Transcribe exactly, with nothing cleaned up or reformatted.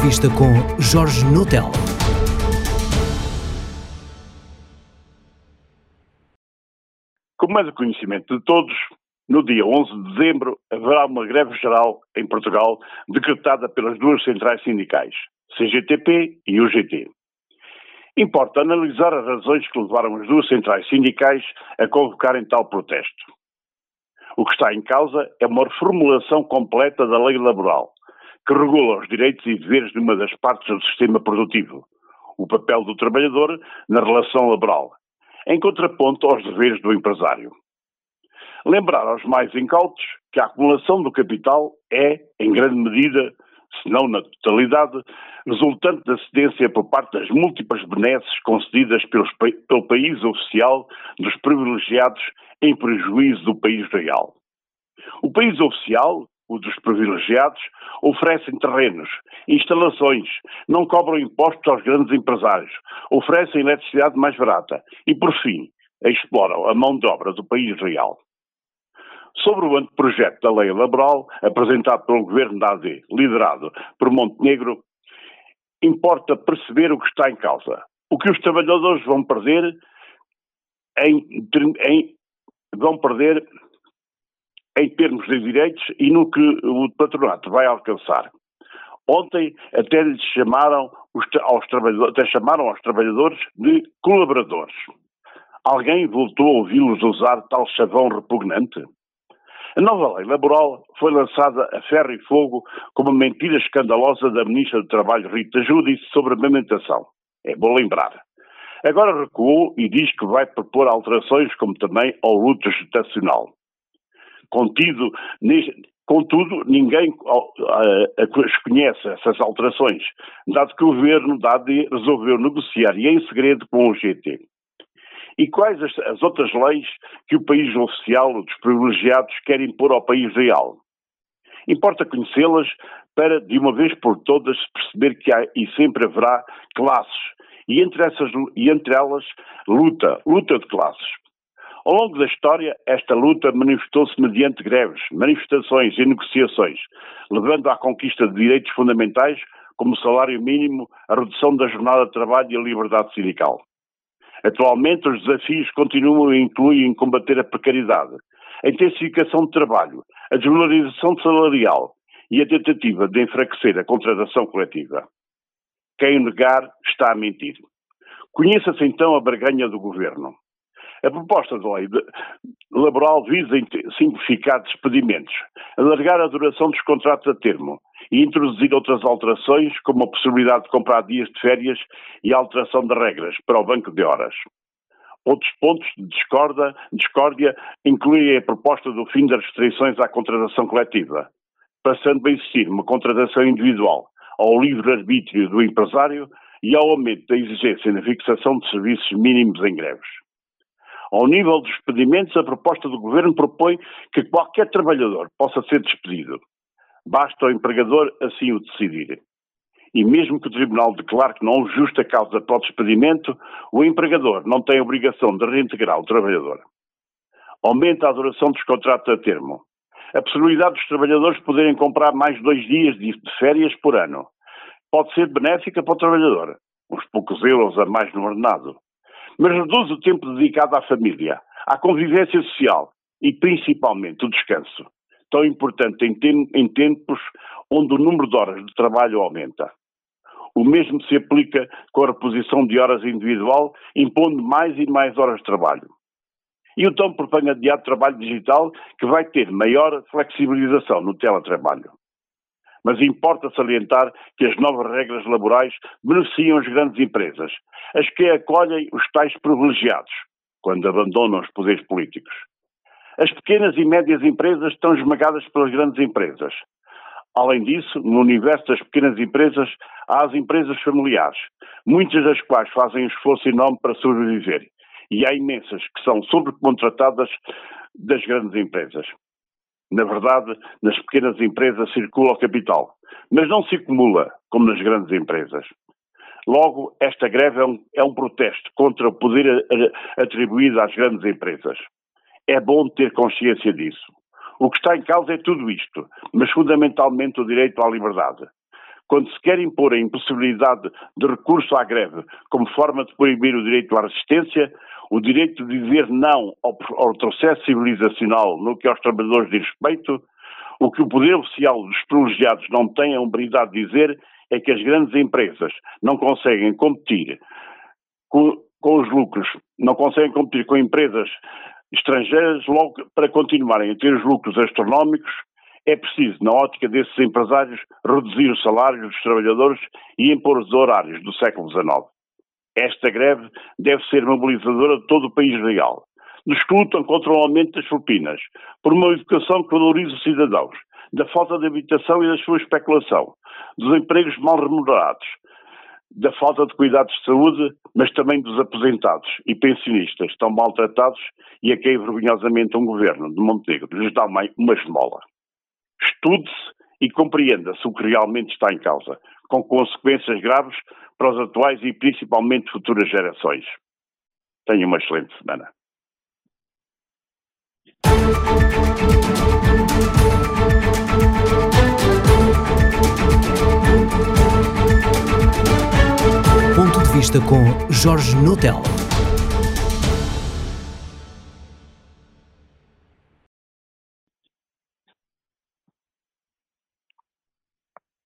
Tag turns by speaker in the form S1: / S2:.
S1: Entrevista com Jorge Notelo.
S2: Como é de conhecimento de todos, no dia onze de dezembro haverá uma greve geral em Portugal decretada pelas duas centrais sindicais, C G T P e U G T. Importa analisar as razões que levaram as duas centrais sindicais a convocarem tal protesto. O que está em causa é uma reformulação completa da lei laboral, que regula os direitos e deveres de uma das partes do sistema produtivo, o papel do trabalhador na relação laboral, em contraponto aos deveres do empresário. Lembrar aos mais incautos que a acumulação do capital é, em grande medida, se não na totalidade, resultante da cedência por parte das múltiplas benesses concedidas pelos, pelo país oficial dos privilegiados em prejuízo do país real. O país oficial, o dos privilegiados, oferecem terrenos, instalações, não cobram impostos aos grandes empresários, oferecem eletricidade mais barata e, por fim, exploram a mão de obra do país real. Sobre o anteprojeto da lei laboral, apresentado pelo governo da A D, liderado por Montenegro, importa perceber o que está em causa. O que os trabalhadores vão perder em, em, vão perder em termos de direitos e no que o patronato vai alcançar. Ontem até lhes chamaram os, aos trabalhadores, até chamaram aos trabalhadores de colaboradores. Alguém voltou a ouvi-los usar tal chavão repugnante? A nova lei laboral foi lançada a ferro e fogo com uma mentira escandalosa da Ministra do Trabalho, Rita Giudice, sobre a amamentação. É bom lembrar. Agora recuou e diz que vai propor alterações como também ao luto gestacional. Contido, contudo, ninguém uh, conhece essas alterações, dado que o governo da A D resolveu negociar e em segredo com o U G T. E quais as, as outras leis que o país oficial dos privilegiados quer impor ao país real? Importa conhecê-las para, de uma vez por todas, perceber que há e sempre haverá classes, e entre, essas, e entre elas, luta, luta de classes. Ao longo da história, esta luta manifestou-se mediante greves, manifestações e negociações, levando à conquista de direitos fundamentais como o salário mínimo, a redução da jornada de trabalho e a liberdade sindical. Atualmente, os desafios continuam e incluem combater a precariedade, a intensificação de trabalho, a desvalorização salarial e a tentativa de enfraquecer a contratação coletiva. Quem o negar está a mentir. Conheça-se então a barganha do governo. A proposta de lei de, laboral visa simplificar despedimentos, alargar a duração dos contratos a termo e introduzir outras alterações, como a possibilidade de comprar dias de férias e a alteração de regras para o banco de horas. Outros pontos de discorda, discórdia incluem a proposta do fim das restrições à contratação coletiva, passando a existir uma contratação individual, ao livre-arbítrio do empresário e ao aumento da exigência na fixação de serviços mínimos em greves. Ao nível dos despedimentos, a proposta do Governo propõe que qualquer trabalhador possa ser despedido. Basta ao empregador assim o decidir. E mesmo que o Tribunal declare que não houve justa causa para o despedimento, o empregador não tem a obrigação de reintegrar o trabalhador. Aumenta a duração dos contratos a termo. A possibilidade dos trabalhadores poderem comprar mais dois dias de férias por ano pode ser benéfica para o trabalhador, uns poucos euros a mais no ordenado. Mas reduz o tempo dedicado à família, à convivência social e, principalmente, o descanso, tão importante em, tem, em tempos onde o número de horas de trabalho aumenta. O mesmo se aplica com a reposição de horas individual, impondo mais e mais horas de trabalho. E o tão propagandeado trabalho digital, que vai ter maior flexibilização no teletrabalho. Mas importa salientar que as novas regras laborais beneficiam as grandes empresas, as que acolhem os tais privilegiados, quando abandonam os poderes políticos. As pequenas e médias empresas estão esmagadas pelas grandes empresas. Além disso, no universo das pequenas empresas, há as empresas familiares, muitas das quais fazem um esforço enorme para sobreviver, e há imensas que são sobrecontratadas das grandes empresas. Na verdade, nas pequenas empresas circula o capital, mas não se acumula, como nas grandes empresas. Logo, esta greve é um, é um protesto contra o poder atribuído às grandes empresas. É bom ter consciência disso. O que está em causa é tudo isto, mas fundamentalmente o direito à liberdade. quando se quer impor a impossibilidade de recurso à greve como forma de proibir o direito à resistência, o direito de dizer não ao, ao retrocesso civilizacional no que aos trabalhadores diz respeito, o que o poder oficial dos privilegiados não tem a humildade de dizer é que as grandes empresas não conseguem competir com, com os lucros, não conseguem competir com empresas estrangeiras, logo para continuarem a ter os lucros astronómicos, é preciso, na ótica desses empresários, reduzir os salários dos trabalhadores e impor os horários do século dezenove. Esta greve deve ser mobilizadora de todo o país real. Discutam contra o aumento das propinas, por uma educação que valorize os cidadãos, da falta de habitação e da sua especulação, dos empregos mal remunerados, da falta de cuidados de saúde, mas também dos aposentados e pensionistas tão maltratados e a quem vergonhosamente um governo de Montenegro lhes dá uma esmola. Estude-se e compreenda-se o que realmente está em causa, com consequências graves para os atuais e principalmente futuras gerações. Tenha uma excelente semana.
S1: Ponto de vista com Jorge Nutella.